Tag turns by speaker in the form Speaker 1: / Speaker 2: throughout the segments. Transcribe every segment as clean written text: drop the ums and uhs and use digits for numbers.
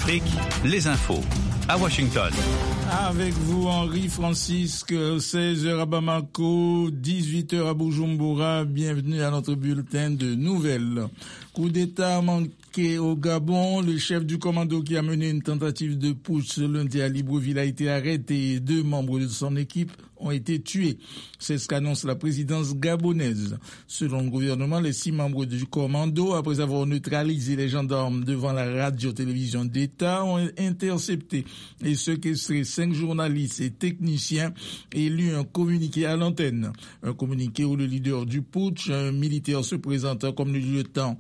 Speaker 1: Afrique, les infos. À Washington.
Speaker 2: Avec vous, Henri Francisque, 16h à Bamako, 18h à Bujumbura. Bienvenue à notre bulletin de nouvelles. Coup d'État manqué au Gabon. Le chef du commando qui a mené une tentative de putsch ce lundi à Libreville a été arrêté et 2 membres de son équipe ont été tués. C'est ce qu'annonce la présidence gabonaise. Selon le gouvernement, les 6 membres du commando, après avoir neutralisé les gendarmes devant la radio-télévision d'État, ont intercepté et séquestré 5 journalistes et techniciens et lu un communiqué à l'antenne. Un communiqué où le leader du putsch, un militaire se présentant comme le lieutenant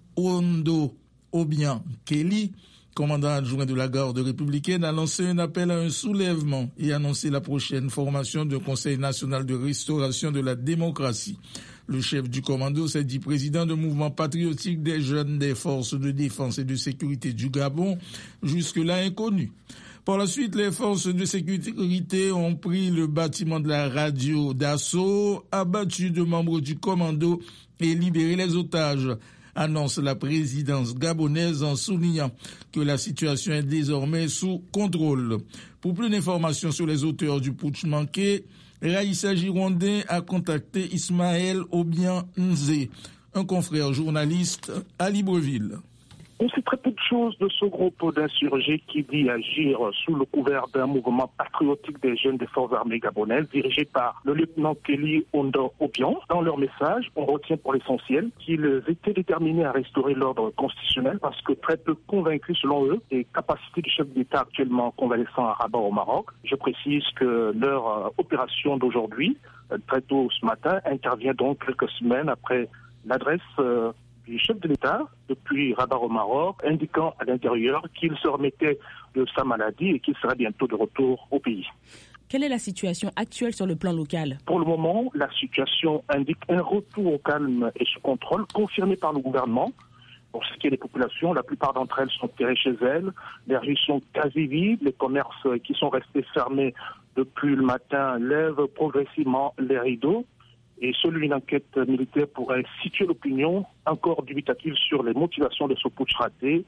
Speaker 2: Ondo Obiang Kelly, commandant adjoint de la garde républicaine, a lancé un appel à un soulèvement et annoncé la prochaine formation d'un Conseil national de restauration de la démocratie. Le chef du commando s'est dit président du mouvement patriotique des jeunes des forces de défense et de sécurité du Gabon, jusque-là inconnu. Par la suite, les forces de sécurité ont pris le bâtiment de la radio d'assaut, abattu 2 membres du commando et libéré les otages, annonce la présidence gabonaise en soulignant que la situation est désormais sous contrôle. Pour plus d'informations sur les auteurs du putsch manqué, Raïssa Girondin a contacté Ismaël Obiang Nzé, un confrère journaliste à Libreville.
Speaker 3: On sait très peu de choses de ce groupe d'insurgés qui dit agir sous le couvert d'un mouvement patriotique des jeunes des forces armées gabonaises dirigé par le lieutenant Kelly Ondo Obiang. Dans leur message, on retient pour l'essentiel qu'ils étaient déterminés à restaurer l'ordre constitutionnel parce que très peu convaincus selon eux des capacités du chef d'État actuellement convalescent à Rabat au Maroc. Je précise que leur opération d'aujourd'hui, très tôt ce matin, intervient donc quelques semaines après l'adresse du chef de l'État depuis Rabat au Maroc, indiquant à l'intérieur qu'il se remettait de sa maladie et qu'il serait bientôt de retour au pays.
Speaker 4: Quelle est la situation actuelle sur le plan local ?
Speaker 3: Pour le moment, la situation indique un retour au calme et sous contrôle, confirmé par le gouvernement. Pour ce qui est des populations, la plupart d'entre elles sont tirées chez elles. Les rues sont quasi vides. Les commerces qui sont restés fermés depuis le matin lèvent progressivement les rideaux. Et seule une enquête militaire pourrait situer l'opinion encore dubitative sur les motivations de ce putsch raté.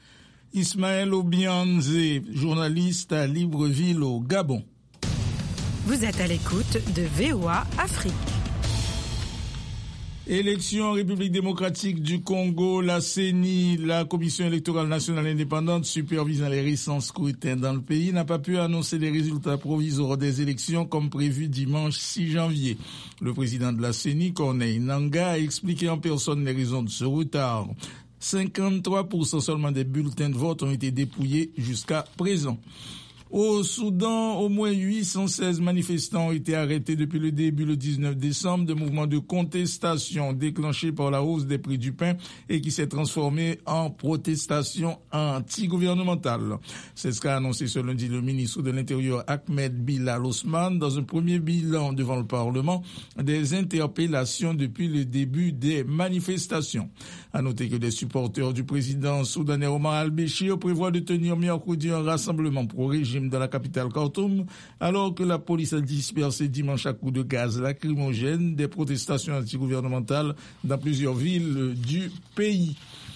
Speaker 2: Ismaël Obiang Nzé, journaliste à Libreville au Gabon.
Speaker 5: Vous êtes à l'écoute de VOA Afrique.
Speaker 2: Élection en République démocratique du Congo, la CENI, la Commission électorale nationale indépendante supervisant les récents scrutins dans le pays, n'a pas pu annoncer les résultats provisoires des élections comme prévu dimanche 6 janvier. Le président de la CENI, Corneille Nangaa, a expliqué en personne les raisons de ce retard. 53% seulement des bulletins de vote ont été dépouillés jusqu'à présent. Au Soudan, au moins 816 manifestants ont été arrêtés depuis le début le 19 décembre de mouvements de contestation déclenchés par la hausse des prix du pain et qui s'est transformé en protestation anti-gouvernementale. C'est ce qu'a annoncé ce lundi le ministre de l'Intérieur Ahmed Bilal Osman dans un premier bilan devant le Parlement des interpellations depuis le début des manifestations. À noter que des supporters du président soudanais Omar al-Béchir prévoient de tenir mercredi un rassemblement pro-régime dans la capitale Khartoum, alors que la police a dispersé dimanche à coups de gaz lacrymogène des protestations antigouvernementales dans plusieurs villes du pays.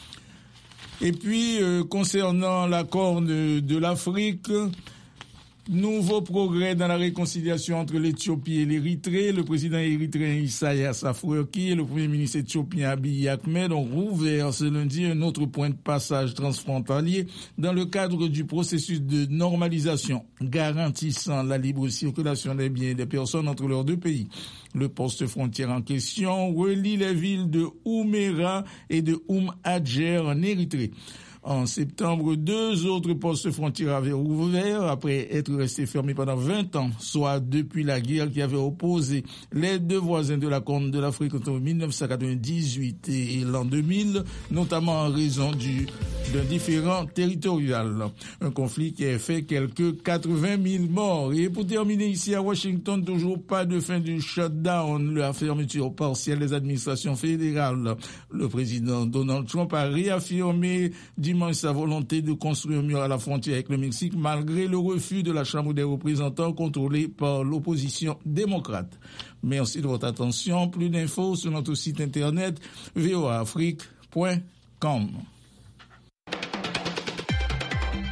Speaker 2: Et puis, concernant la Corne de l'Afrique, nouveau progrès dans la réconciliation entre l'Éthiopie et l'Érythrée. Le président érythréen Isaias Afwerki et le premier ministre éthiopien Abiy Ahmed ont rouvert ce lundi un autre point de passage transfrontalier dans le cadre du processus de normalisation garantissant la libre circulation des biens et des personnes entre leurs 2 pays. Le poste frontière en question relie les villes de Oumera et de Hadjer en Érythrée. En septembre, 2 autres postes frontières avaient ouvert après être restés fermés pendant 20 ans, soit depuis la guerre qui avait opposé les 2 voisins de la Corne de l'Afrique entre 1998 et l'an 2000, notamment en raison d'un différend territorial. Un conflit qui a fait quelques 80 000 morts. Et pour terminer ici à Washington, toujours pas de fin du shutdown, la fermeture partielle des administrations fédérales. Le président Donald Trump a réaffirmé dimanche sa volonté de construire un mur à la frontière avec le Mexique malgré le refus de la Chambre des représentants contrôlée par l'opposition démocrate. Merci de votre attention. Plus d'infos sur notre site internet voaafrique.com.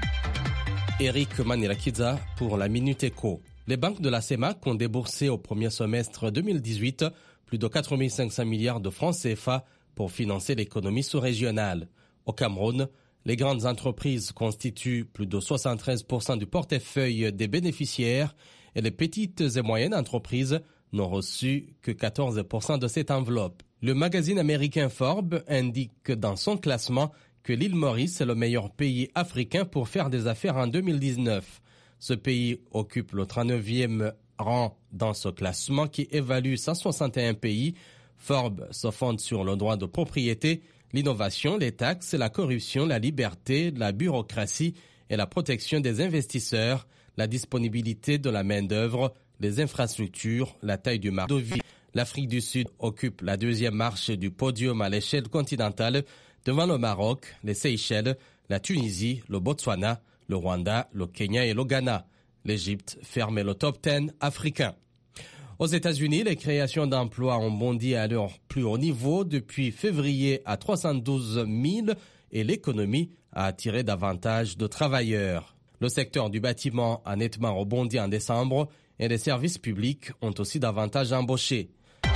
Speaker 6: Eric Manirakiza pour la Minute Éco. Les banques de la CEMAC ont déboursé au premier semestre 2018 plus de 4 500 milliards de francs CFA pour financer l'économie sous-régionale. Au Cameroun, les grandes entreprises constituent plus de 73% du portefeuille des bénéficiaires et les petites et moyennes entreprises n'ont reçu que 14% de cette enveloppe. Le magazine américain Forbes indique dans son classement que l'île Maurice est le meilleur pays africain pour faire des affaires en 2019. Ce pays occupe le 39e rang dans ce classement qui évalue 161 pays. Forbes se fonde sur le droit de propriété, l'innovation, les taxes, la corruption, la liberté, la bureaucratie et la protection des investisseurs, la disponibilité de la main-d'œuvre, les infrastructures, la taille du marché de vie. L'Afrique du Sud occupe la deuxième marche du podium à l'échelle continentale devant le Maroc, les Seychelles, la Tunisie, le Botswana, le Rwanda, le Kenya et le Ghana. L'Égypte ferme le top 10 africain. Aux États-Unis, les créations d'emplois ont bondi à leur plus haut niveau depuis février à 312 000 et l'économie a attiré davantage de travailleurs. Le secteur du bâtiment a nettement rebondi en décembre et les services publics ont aussi davantage embauché.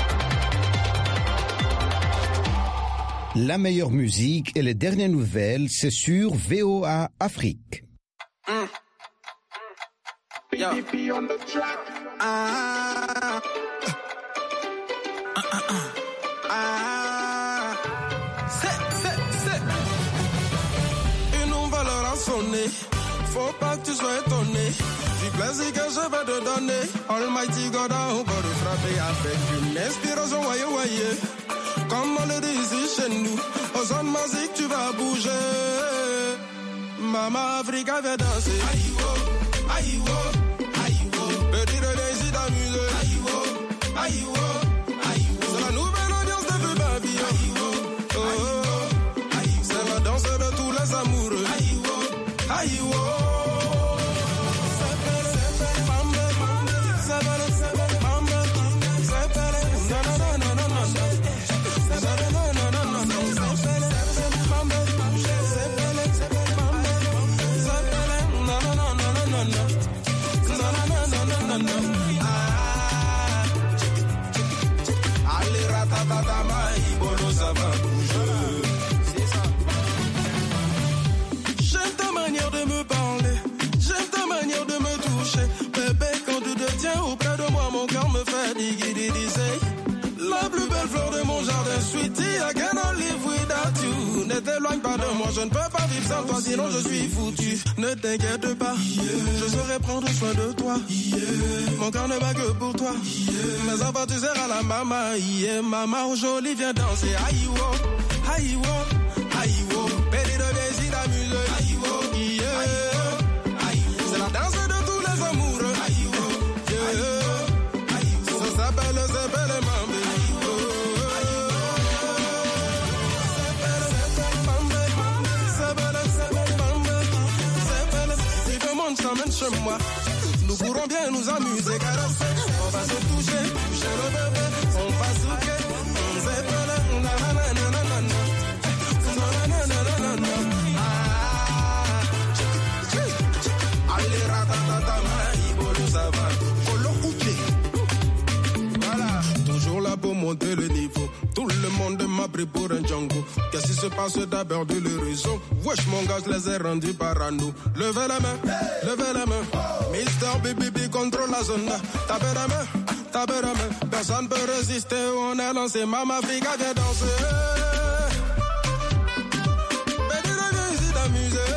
Speaker 7: La meilleure musique et les dernières nouvelles, c'est sur VOA Afrique.
Speaker 8: Une nouvelle heure a sonné, faut pas que tu sois étonné. Du plaisir que je vais te donner, Almighty God a encore frappé avec une inspiration voyez. Comme on le dit ici chez nous, aux zones magiques tu vas bouger. Maman Africa vient danser. Aïe-wo, aïe-wo, aïe-wo. Petit René ici d'amuser. Aïe-wo, aïe-wo, aïe-wo. C'est la nouvelle ambiance de Vieux Babylone. Aïe-wo, oh, aïe-wo. C'est la danse de tous les amoureux. Aïe-wo, aïe-wo. J'aime ta manière de me parler, j'aime ta manière de me toucher. Bébé, quand tu te tiens auprès de moi, mon cœur me fait digididisé. La plus belle fleur de mon jardin, sweetie, I cannot live without you. Ne t'éloigne pas de moi, je ne peux pas vivre sans toi, sinon je suis foutu. Ne t'inquiète pas, je saurai prendre soin de toi. Mon cœur ne bat que pour toi. Mes enfants, tu seras la maman. Maman jolie, viens danser. Aïe-wo, aïe-wo, aïe-wo. Pédé de viens d'amuser. Aïe-wo, c'est la danse de tous les amoureux. Aïe-wo, ça s'appelle Mambe. S'emmène chez moi, nous pourrons bien nous amuser, caresser, on va se toucher, toucher le bébé, on va souquer, on s'épelle, nanana, allez ratatata, maïbolo, ça va, colo couché. Voilà, toujours là pour monter le niveau. Tout le monde m'a pris pour un Django. Qu'est-ce qui se passe d'abord de l'horizon? Wesh mon gars, je les ai rendus parano. Levez la main, levez la main. Mister BBB contrôle la zone. Tapez la main. Personne peut résister, on est lancé. Maman Africa vient danser. Bédine viens ici d'amuser.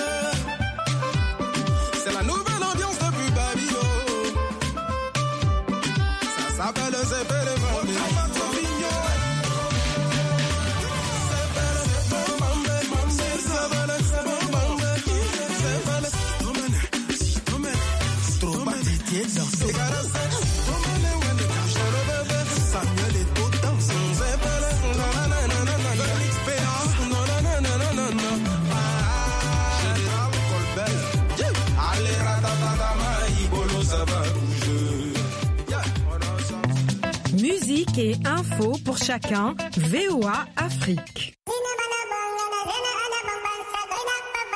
Speaker 8: C'est la nouvelle ambiance depuis Babylone. Ça s'appelle le CPL.
Speaker 5: Musique et info pour chacun, VOA Afrique.